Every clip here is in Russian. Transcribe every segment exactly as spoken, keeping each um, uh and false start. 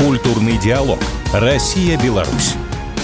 Культурный диалог. Россия-Беларусь.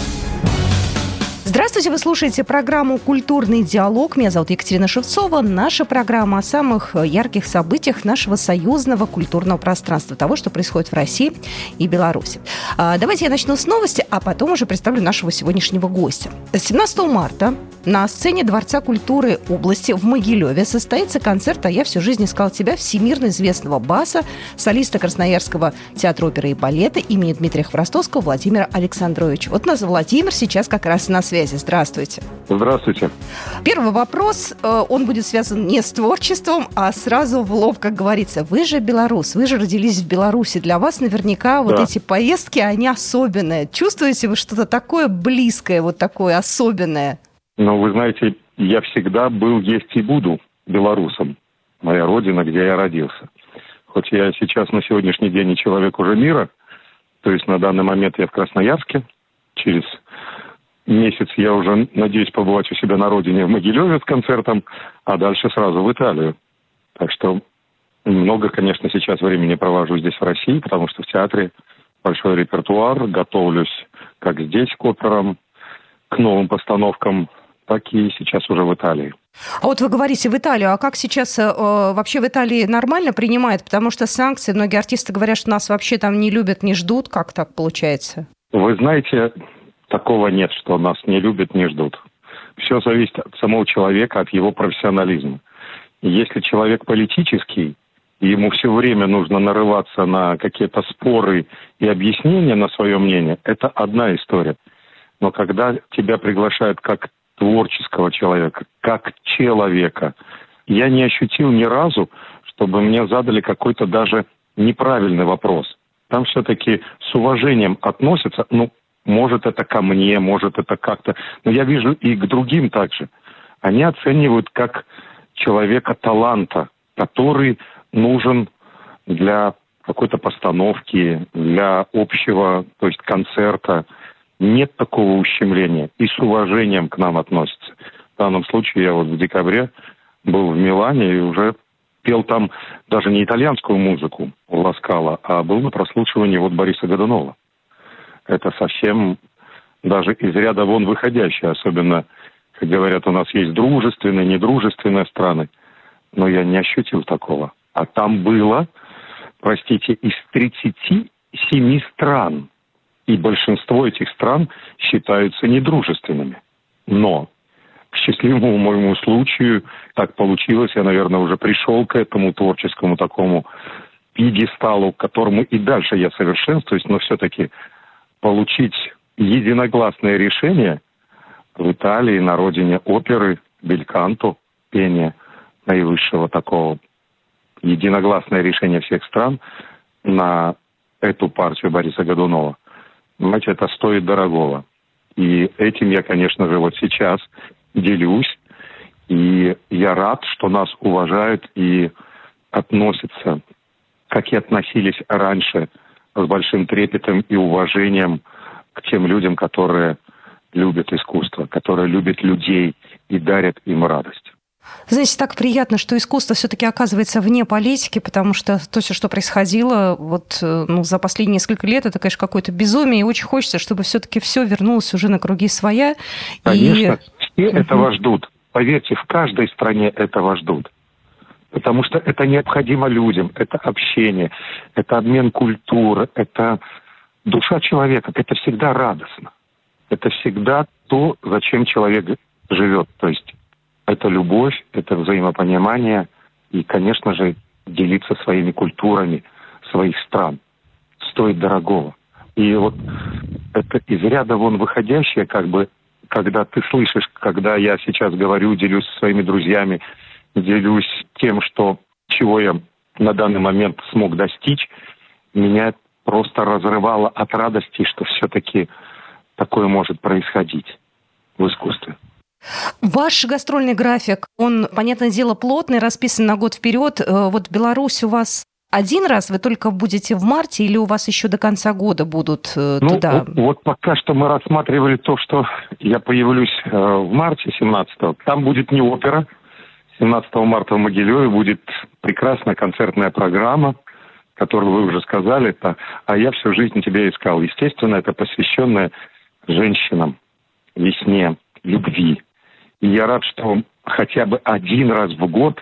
Здравствуйте, вы слушаете программу «Культурный диалог». Меня зовут Екатерина Шевцова. Наша программа о самых ярких событиях нашего союзного культурного пространства, того, что происходит в России и Беларуси. Давайте я начну с новости, а потом уже представлю нашего сегодняшнего гостя. семнадцатого марта на сцене Дворца культуры области в Могилеве состоится концерт «А я всю жизнь искал тебя» всемирно известного баса, солиста Красноярского театра оперы и балета имени Дмитрия Хворостовского Владимира Александровича. Вот нас Владимир сейчас как раз на связи. Здравствуйте. Здравствуйте. Первый вопрос, он будет связан не с творчеством, а сразу в лоб, как говорится. Вы же белорус, вы же родились в Беларуси. Для вас наверняка вот да. эти поездки, они особенные. Чувствуете вы что-то такое близкое, вот такое особенное? Ну, вы знаете, я всегда был, есть и буду белорусом. Моя родина, где я родился. Хоть я сейчас на сегодняшний день и человек уже мира, то есть на данный момент я в Красноярске, через месяц я уже надеюсь побывать у себя на родине в Могилеве с концертом, а дальше сразу в Италию. Так что много, конечно, сейчас времени провожу здесь в России, потому что в театре большой репертуар, готовлюсь как здесь к операм, к новым постановкам, так и сейчас уже в Италии. А вот вы говорите в Италию, а как сейчас э, вообще в Италии нормально принимают? Потому что санкции, многие артисты говорят, что нас вообще там не любят, не ждут. Как так получается? Вы знаете, такого нет, что нас не любят, не ждут. Все зависит от самого человека, от его профессионализма. Если человек политический, и ему все время нужно нарываться на какие-то споры и объяснения на свое мнение, это одна история. Но когда тебя приглашают как творческого человека, как человека, я не ощутил ни разу, чтобы мне задали какой-то даже неправильный вопрос. Там все-таки с уважением относятся, ну, может, это ко мне, может, это как-то... Но я вижу и к другим также. Они оценивают как человека таланта, который нужен для какой-то постановки, для общего, то есть концерта. Нет такого ущемления. И с уважением к нам относятся. В данном случае я вот в декабре был в Милане и уже пел там даже не итальянскую музыку Ла Скала, а был на прослушивании вот Бориса Годунова. Это совсем даже из ряда вон выходящее, особенно, как говорят, у нас есть дружественные, недружественные страны, но я не ощутил такого. А там было, простите, из тридцати семи стран, и большинство этих стран считаются недружественными. Но к счастливому моему случаю так получилось, я, наверное, уже пришел к этому творческому такому пьедесталу, к которому и дальше я совершенствуюсь, но все-таки получить единогласное решение в Италии, на родине оперы, бельканто, пения наивысшего такого, единогласное решение всех стран на эту партию Бориса Годунова. Знаете, это стоит дорогого. И этим я, конечно же, вот сейчас делюсь. И я рад, что нас уважают и относятся, как и относились раньше, с большим трепетом и уважением к тем людям, которые любят искусство, которые любят людей и дарят им радость. Знаете, так приятно, что искусство все-таки оказывается вне политики, потому что то, что происходило вот, ну, за последние несколько лет, это, конечно, какое-то безумие, и очень хочется, чтобы все-таки все вернулось уже на круги своя. Конечно, и... все uh-huh. этого ждут. Поверьте, в каждой стране этого ждут. Потому что это необходимо людям, это общение, это обмен культуры, это душа человека, это всегда радостно. Это всегда то, зачем человек живет. То есть это любовь, это взаимопонимание и, конечно же, делиться своими культурами своих стран. Стоит дорогого. И вот это из ряда вон выходящее, как бы, когда ты слышишь, когда я сейчас говорю, делюсь со своими друзьями, делюсь тем, что, чего я на данный момент смог достичь, меня просто разрывало от радости, что все-таки такое может происходить в искусстве. Ваш гастрольный график, он, понятное дело, плотный, расписан на год вперед. Вот Беларусь у вас один раз, вы только будете в марте, или у вас еще до конца года будут ну, туда? Вот, вот пока что мы рассматривали то, что я появлюсь э, в марте семнадцатого. Там будет не опера. семнадцатого марта в Могилеве будет прекрасная концертная программа. которую вы уже сказали, это «А я всю жизнь тебя искал». Естественно, это посвященное женщинам, весне, любви. И я рад, что хотя бы один раз в год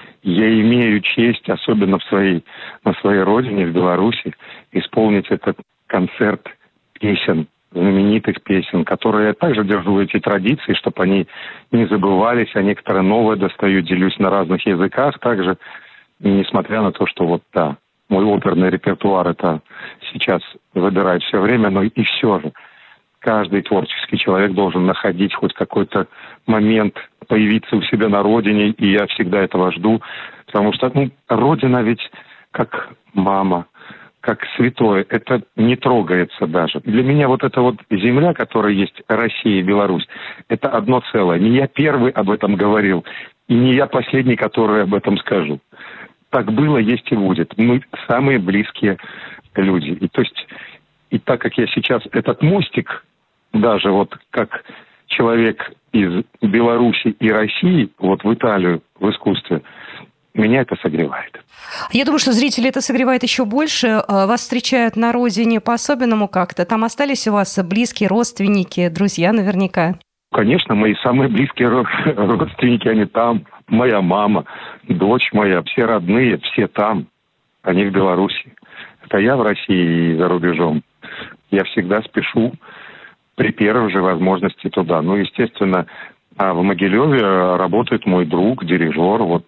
я имею честь, особенно в своей, на своей родине, в Беларуси, исполнить этот концерт песен, знаменитых песен, которые я также держу эти традиции, чтобы они не забывались, а некоторые новые достаю, делюсь на разных языках также, несмотря на то, что вот, да, мой оперный репертуар это сейчас выбирает все время, но и все же каждый творческий человек должен находить хоть какой-то момент, появиться у себя на родине, и я всегда этого жду, потому что, ну, родина ведь как мама, как святое, это не трогается даже. Для меня вот эта вот земля, которая есть, Россия и Беларусь, это одно целое. Не я первый об этом говорил, и не я последний, который об этом скажу. Так было, есть и будет. Мы самые близкие люди. И то есть, и так как я сейчас этот мостик, даже вот как человек из Беларуси и России, вот в Италию, в искусстве, меня это согревает. Я думаю, что зрители это согревает еще больше. Вас встречают на родине по-особенному как-то? Там остались у вас близкие родственники, друзья наверняка? Конечно, мои самые близкие родственники, они там. Моя мама, дочь моя, все родные, все там. Они в Беларуси. Это я в России и за рубежом. Я всегда спешу при первой же возможности туда. Ну, естественно, в Могилеве работает мой друг, дирижер, вот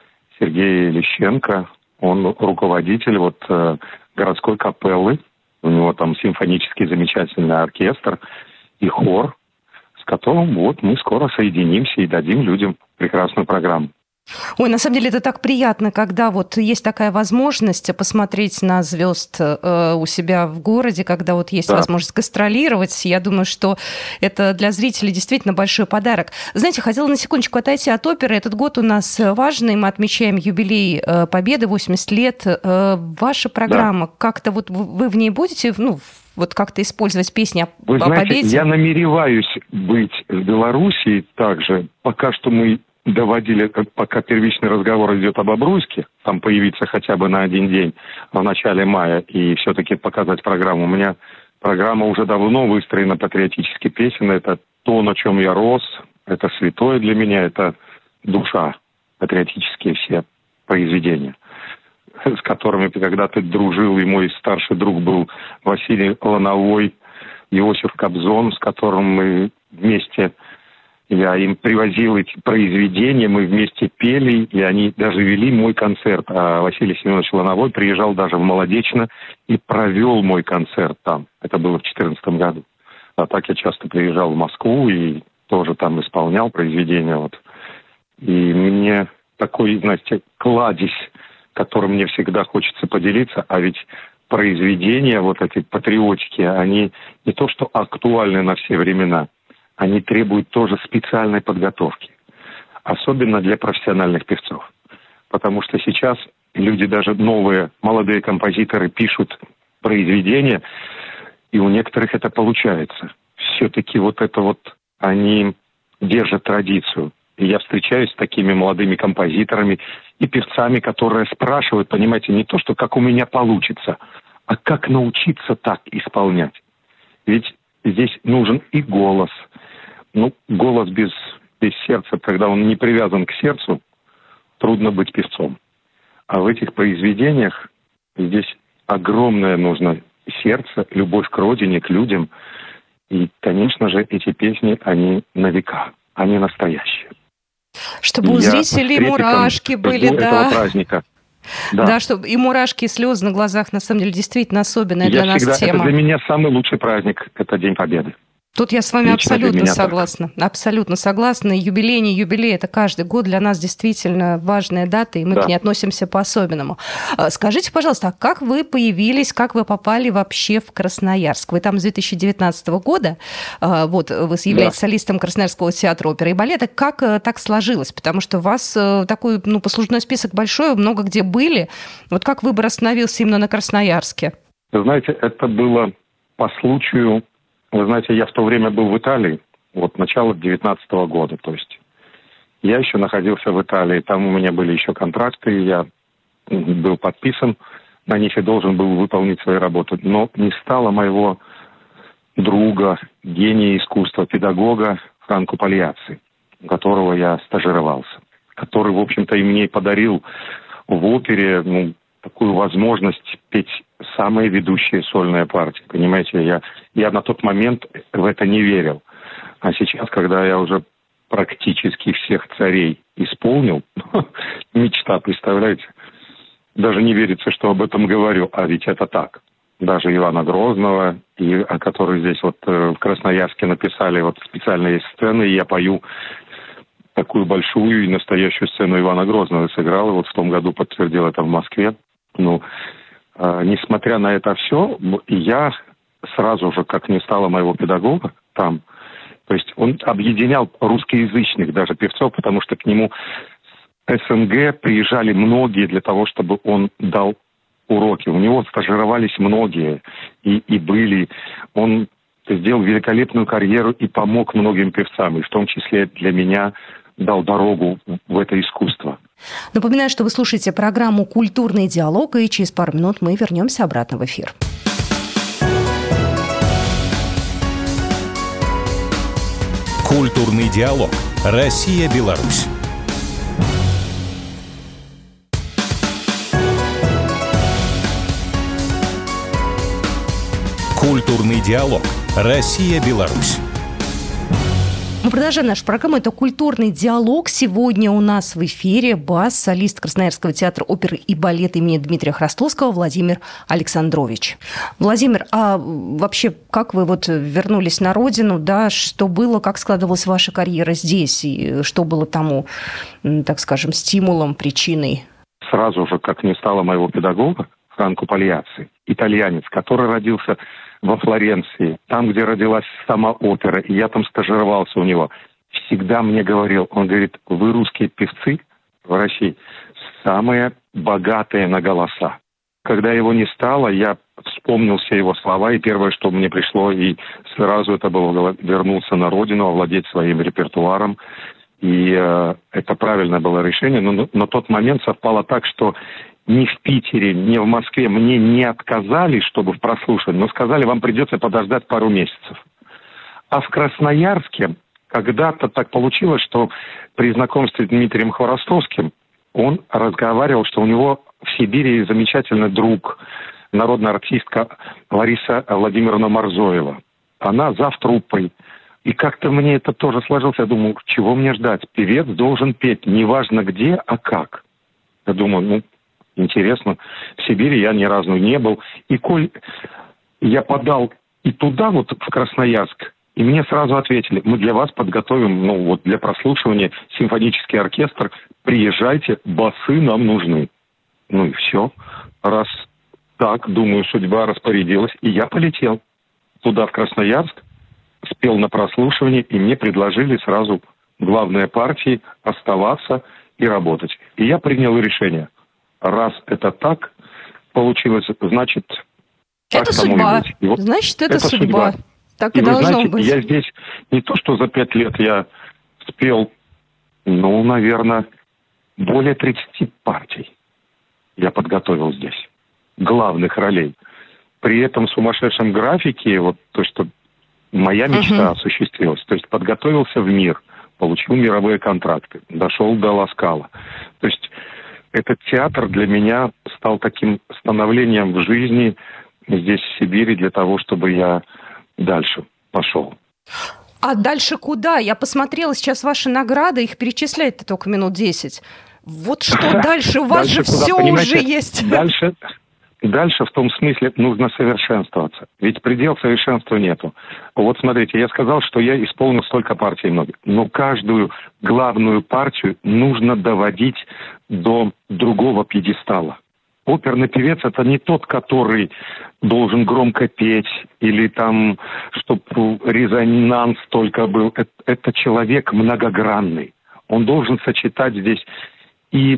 Сергей Лещенко. Он руководитель вот городской капеллы. У него там симфонический замечательный оркестр и хор, с которым вот мы скоро соединимся и дадим людям прекрасную программу. Ой, на самом деле это так приятно, когда вот есть такая возможность посмотреть на звезд э, у себя в городе, когда вот есть да. возможность гастролировать. Я думаю, что это для зрителей действительно большой подарок. Знаете, хотела на секундочку отойти от оперы. Этот год у нас важный, мы отмечаем юбилей э, Победы, восемьдесят лет. Э, ваша программа, да. как-то вот вы в ней будете, ну, вот как-то использовать песни о, вы о знаете, победе? Я намереваюсь быть в Белоруссии также. Пока что мы доводили, пока первичный разговор идет об Обруйске, там появиться хотя бы на один день в начале мая и все-таки показать программу. У меня программа уже давно выстроена патриотически песен. Это то, на чем я рос, это святое для меня, это душа, патриотические все произведения, с которыми ты когда-то дружил, и мой старший друг был Василий Лановой, Иосиф Кобзон, с которым мы вместе... Я им привозил эти произведения, мы вместе пели, и они даже вели мой концерт. А Василий Семенович Лановой приезжал даже в Молодечно и провел мой концерт там. Это было в две тысячи четырнадцатом году. А так я часто приезжал в Москву и тоже там исполнял произведения. Вот. И мне такой, знаете, кладезь, которым мне всегда хочется поделиться, а ведь произведения, вот эти патриотики, они не то что актуальны на все времена, они требуют тоже специальной подготовки. Особенно для профессиональных певцов. Потому что сейчас люди, даже новые, молодые композиторы, пишут произведения, и у некоторых это получается. Все-таки вот это вот они держат традицию. И я встречаюсь с такими молодыми композиторами и певцами, которые спрашивают, понимаете, не то, что как у меня получится, а как научиться так исполнять. Ведь здесь нужен и голос. Ну, голос без, без сердца, когда он не привязан к сердцу, трудно быть певцом. А в этих произведениях здесь огромное нужно сердце, любовь к родине, к людям. И, конечно же, эти песни, они на века, они настоящие. Чтобы у зрителей мурашки были, да. Праздника. Да. да, чтобы и мурашки, и слезы на глазах, на самом деле, действительно особенная Я для нас всегда, тема. Это для меня самый лучший праздник, это День Победы. Тут я с вами Лично абсолютно согласна. Так. Абсолютно согласна. Юбилей, не юбилей, это каждый год для нас действительно важная дата, и мы да. к ней относимся по-особенному. Скажите, пожалуйста, а как вы появились, как вы попали вообще в Красноярск? Вы там с две тысячи девятнадцатого года, вот, вы являетесь да. солистом Красноярского театра оперы и балета. Как так сложилось? Потому что у вас такой, ну, послужной список большой, много где были. Вот как выбор остановился именно на Красноярске? Вы знаете, это было по случаю... Вы знаете, я в то время был в Италии, вот начало девятнадцатого года, то есть я еще находился в Италии, там у меня были еще контракты, я был подписан на них и должен был выполнить свою работу. Но не стало моего друга, гения искусства, педагога Франко Пальяцци, у которого я стажировался, который, в общем-то, и мне подарил в опере, ну, такую возможность петь самые ведущие сольные партии. Понимаете, я, я на тот момент в это не верил. А сейчас, когда я уже практически всех царей исполнил, мечта, представляете? Даже не верится, что об этом говорю, а ведь это так. Даже Ивана Грозного, и, о которой здесь вот э, в Красноярске написали, вот специально есть сцены, и я пою такую большую и настоящую сцену Ивана Грозного сыграл, и вот в том году подтвердил это в Москве. Ну, э, несмотря на это все, я сразу же, как не стало моего педагога там, то есть он объединял русскоязычных даже певцов, потому что к нему с СНГ приезжали многие для того, чтобы он дал уроки. У него стажировались многие и, и были. Он сделал великолепную карьеру и помог многим певцам, и в том числе для меня дал дорогу в это искусство. Напоминаю, что вы слушаете программу «Культурный диалог», и через пару минут мы вернемся обратно в эфир. Культурный диалог. Россия-Беларусь. Культурный диалог. Россия-Беларусь. Мы продолжаем нашу программу. Это «Культурный диалог». Сегодня у нас в эфире бас, солист Красноярского театра оперы и балета имени Дмитрия Храстовского Владимир Александрович. Владимир, а вообще как вы вот вернулись на родину, да, что было, как складывалась ваша карьера здесь, и что было тому, так скажем, стимулом, причиной? Сразу же, как не стало моего педагога, Франко Пальяцци, итальянец, который родился во Флоренции, там, где родилась сама опера, и я там стажировался у него, всегда мне говорил, он говорит, вы, русские певцы в России, самые богатые на голоса. Когда его не стало, я вспомнил все его слова, и первое, что мне пришло, и сразу это было вернуться на родину, овладеть своим репертуаром. И э, это правильное было решение, но на тот момент совпало так, что ни в Питере, ни в Москве мне не отказали, чтобы в прослушивании, но сказали, вам придется подождать пару месяцев. А в Красноярске когда-то так получилось, что при знакомстве с Дмитрием Хворостовским он разговаривал, что у него в Сибири замечательный друг, народная артистка Лариса Владимировна Марзоева. Она завтруппой. И как-то мне это тоже сложилось. Я думаю, чего мне ждать? Певец должен петь, неважно где, а как. Я думаю, ну, интересно. В Сибири я ни разу не был. И коль я подал и туда, вот в Красноярск, и мне сразу ответили, мы для вас подготовим, ну вот для прослушивания симфонический оркестр, приезжайте, басы нам нужны. Ну и все. Раз так, думаю, судьба распорядилась, и я полетел туда, в Красноярск, спел на прослушивании, и мне предложили сразу главные партии оставаться и работать. И я принял решение. Раз это так получилось, значит, это так судьба. Вот значит, это, это судьба. судьба. Так и, и должно знаете, быть. Я здесь не то, что за пять лет я спел, ну, наверное, более тридцати партий я подготовил здесь. Главных ролей. При этом в сумасшедшем графике, вот то, что моя мечта uh-huh. осуществилась. То есть подготовился в мир, получил мировые контракты, дошел до Ласкала. То есть этот театр для меня стал таким становлением в жизни здесь, в Сибири, для того, чтобы я дальше пошел. А дальше куда? Я посмотрела сейчас ваши награды, их перечислять-то только минут десять. Вот что дальше? У вас же все уже есть. Дальше... Дальше в том смысле нужно совершенствоваться. Ведь предел совершенства нету. Вот смотрите, я сказал, что я исполнил столько партий много. Но каждую главную партию нужно доводить до другого пьедестала. Оперный певец – это не тот, который должен громко петь или там, чтобы резонанс только был. Это, это человек многогранный. Он должен сочетать здесь и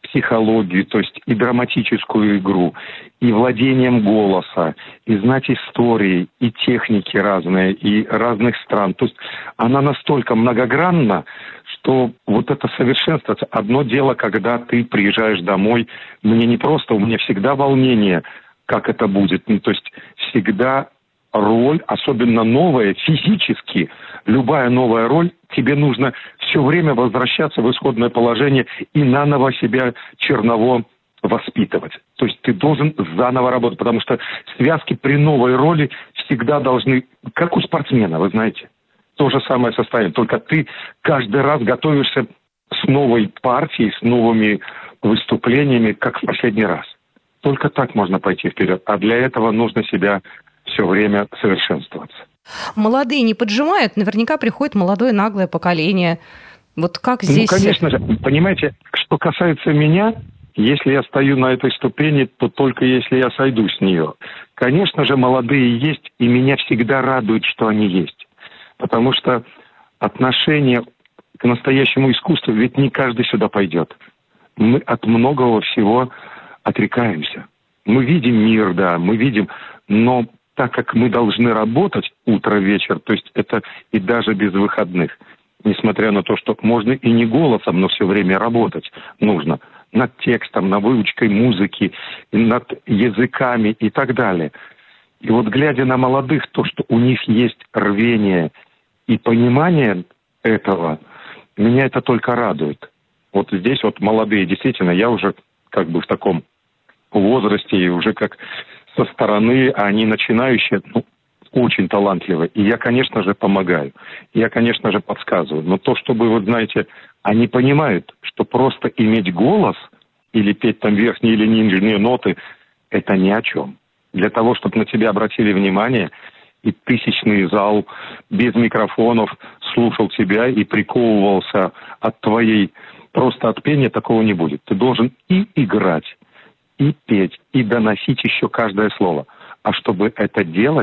психологию, то есть и драматическую игру, и владением голоса, и знать истории, и техники разные, и разных стран. То есть она настолько многогранна, что вот это совершенство. Одно дело, когда ты приезжаешь домой, мне не просто, у меня всегда волнение, как это будет. Ну, то есть всегда роль, особенно новая, физически, любая новая роль, тебе нужно все время возвращаться в исходное положение и наново себя черново воспитывать. То есть ты должен заново работать, потому что связки при новой роли всегда должны, как у спортсмена, вы знаете, то же самое состояние, только ты каждый раз готовишься с новой партией, с новыми выступлениями, как в последний раз. Только так можно пойти вперед, а для этого нужно себя все время совершенствоваться. Молодые не поджимают, наверняка приходит молодое наглое поколение. Вот как здесь... Ну, конечно же, понимаете, что касается меня, если я стою на этой ступени, то только если я сойду с нее. Конечно же, молодые есть, и меня всегда радует, что они есть. Потому что отношение к настоящему искусству, ведь не каждый сюда пойдет. Мы от многого всего отрекаемся. Мы видим мир, да, мы видим, но так как мы должны работать утро-вечер, то есть это и даже без выходных, несмотря на то, что можно и не голосом, но все время работать нужно над текстом, над выучкой музыки, над языками и так далее. И вот глядя на молодых, то, что у них есть рвение и понимание этого, меня это только радует. Вот здесь вот молодые, действительно, я уже как бы в таком возрасте и уже как со стороны, а они начинающие, ну, очень талантливые. И я, конечно же, помогаю. Я, конечно же, подсказываю. Но то, чтобы, вы знаете, они понимают, что просто иметь голос или петь там верхние или нижние ноты, это ни о чем. Для того, чтобы на тебя обратили внимание, и тысячный зал без микрофонов слушал тебя и приковывался от твоей, просто от пения, такого не будет. Ты должен и играть, и петь, и доносить еще каждое слово. А чтобы это делать,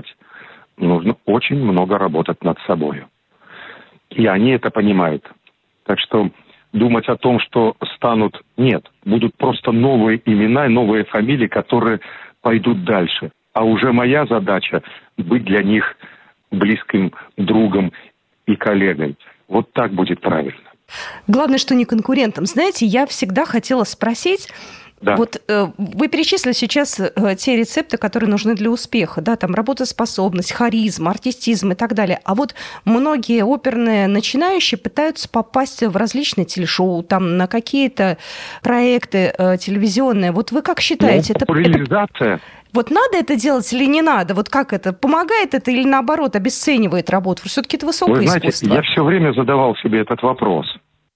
нужно очень много работать над собой. И они это понимают. Так что думать о том, что станут... Нет, будут просто новые имена и новые фамилии, которые пойдут дальше. А уже моя задача быть для них близким другом и коллегой. Вот так будет правильно. Главное, что не конкурентом. Знаете, я всегда хотела спросить... Да. Вот э, вы перечислили сейчас э, те рецепты, которые нужны для успеха, да, там работоспособность, харизма, артистизм и так далее. А вот многие оперные начинающие пытаются попасть в различные телешоу, там на какие-то проекты э, телевизионные. Вот вы как считаете, ну, популяризация. Это, вот надо это делать или не надо? Вот как это? Помогает это или наоборот обесценивает работу? Все-таки это высокое вы знаете, искусство. Я все время задавал себе этот вопрос.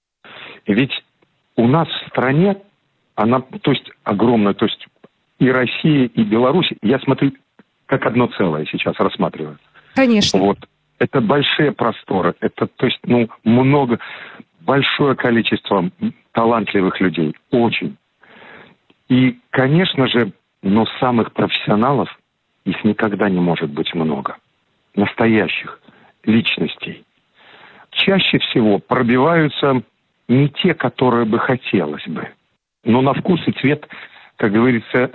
Ведь у нас в стране она, то есть, огромная, то есть и Россия, и Беларусь, я смотрю, как одно целое сейчас рассматриваю. Конечно. Вот. Это большие просторы, это, то есть, ну, много, большое количество талантливых людей, очень. И, конечно же, но самых профессионалов, их никогда не может быть много. Настоящих личностей. Чаще всего пробиваются не те, которые бы хотелось бы. Но на вкус и цвет, как говорится,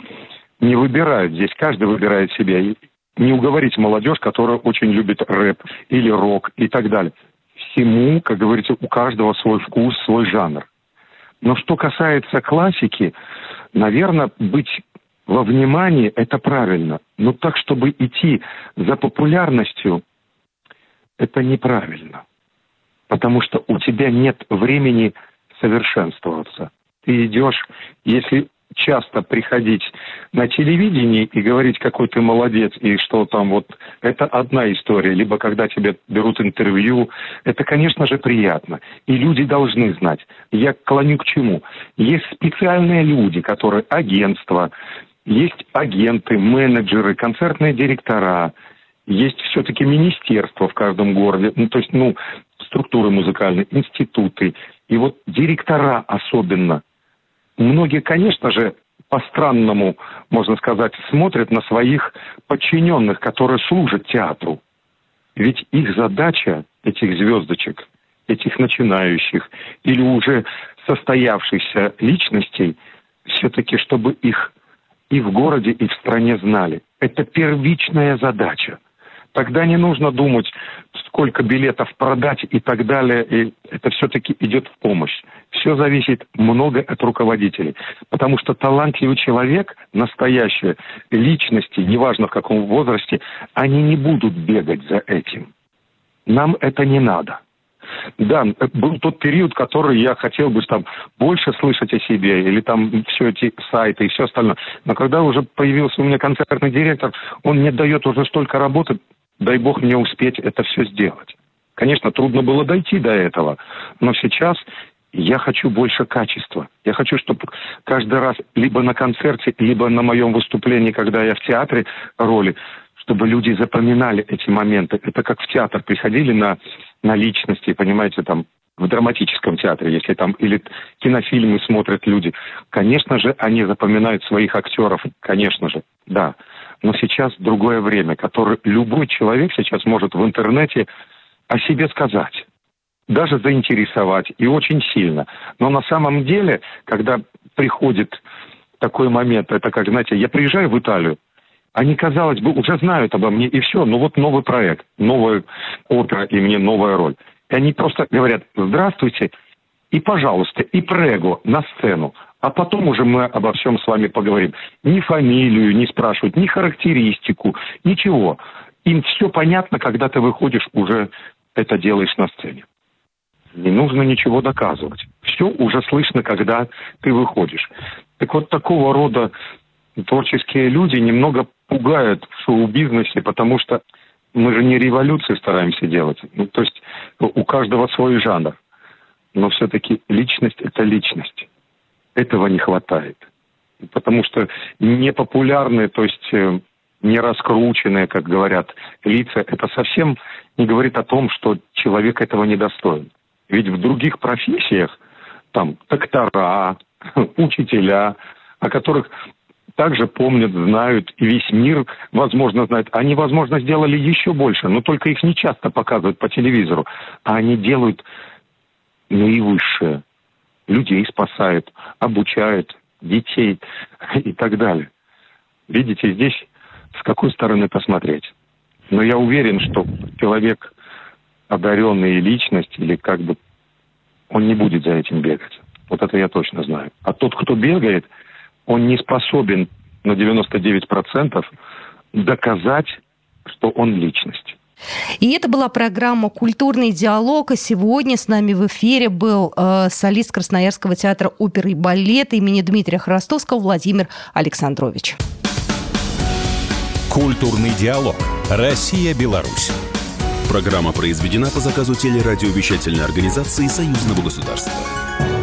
не выбирают. Здесь каждый выбирает себя. Не уговорить молодежь, которая очень любит рэп или рок и так далее. Всему, как говорится, у каждого свой вкус, свой жанр. Но что касается классики, наверное, быть во внимании – это правильно. Но так, чтобы идти за популярностью, это неправильно. Потому что у тебя нет времени совершенствоваться. Ты идешь, если часто приходить на телевидение и говорить, какой ты молодец, и что там вот, это одна история. Либо когда тебе берут интервью, это, конечно же, приятно. И люди должны знать. Я клоню к чему? Есть специальные люди, которые агентства, есть агенты, менеджеры, концертные директора, есть все-таки министерства в каждом городе, ну, то есть, ну, структуры музыкальные, институты. И вот директора особенно. Многие, конечно же, по-странному, можно сказать, смотрят на своих подчиненных, которые служат театру. Ведь их задача, этих звездочек, этих начинающих или уже состоявшихся личностей, все-таки, чтобы их и в городе, и в стране знали. Это первичная задача. Тогда не нужно думать, сколько билетов продать и так далее. И это все-таки идет в помощь. Все зависит много от руководителей. Потому что талантливый человек, настоящие личности, неважно в каком возрасте, они не будут бегать за этим. Нам это не надо. Да, был тот период, который я хотел бы там больше слышать о себе, или там все эти сайты и все остальное. Но когда уже появился у меня концертный директор, он мне дает уже столько работы, дай бог мне успеть это все сделать. Конечно, трудно было дойти до этого, но сейчас я хочу больше качества. Я хочу, чтобы каждый раз либо на концерте, либо на моем выступлении, когда я в театре роли, чтобы люди запоминали эти моменты. Это как в театр приходили на, на личности, понимаете, там, в драматическом театре, если там, или кинофильмы смотрят люди. Конечно же, они запоминают своих актеров, конечно же, да. Но сейчас другое время, которое любой человек сейчас может в интернете о себе сказать, даже заинтересовать, и очень сильно. Но на самом деле, когда приходит такой момент, это как, знаете, я приезжаю в Италию, они, казалось бы, уже знают обо мне, и все. Но вот новый проект, новая опера, и мне новая роль. И они просто говорят: здравствуйте, и, пожалуйста, и прего на сцену. А потом уже мы обо всем с вами поговорим. Ни фамилию не спрашивают, ни характеристику, ничего. Им все понятно, когда ты выходишь, уже это делаешь на сцене. Не нужно ничего доказывать. Все уже слышно, когда ты выходишь. Так вот, такого рода творческие люди немного пугают в шоу-бизнесе, потому что мы же не революции стараемся делать. Ну, то есть у каждого свой жанр. Но все-таки личность – это личность. Этого не хватает. Потому что непопулярные, то есть не раскрученные, как говорят, лица, это совсем не говорит о том, что человек этого недостоин. Ведь в других профессиях, там, доктора, учителя, о которых также помнят, знают, и весь мир, возможно, знает. Они, возможно, сделали еще больше, но только их не часто показывают по телевизору. А они делают наивысшее. Людей спасают, обучают, детей и так далее. Видите, здесь с какой стороны посмотреть. Но я уверен, что человек, одаренный личность, или как бы, он не будет за этим бегать. Вот это я точно знаю. А тот, кто бегает, он не способен на девяносто девять процентов доказать, что он личность. И это была программа «Культурный диалог». А сегодня с нами в эфире был э, солист Красноярского театра оперы и балета имени Дмитрия Хворостовского Владимир Александрович. «Культурный диалог. Россия-Беларусь». Программа произведена по заказу телерадиовещательной организации Союзного государства.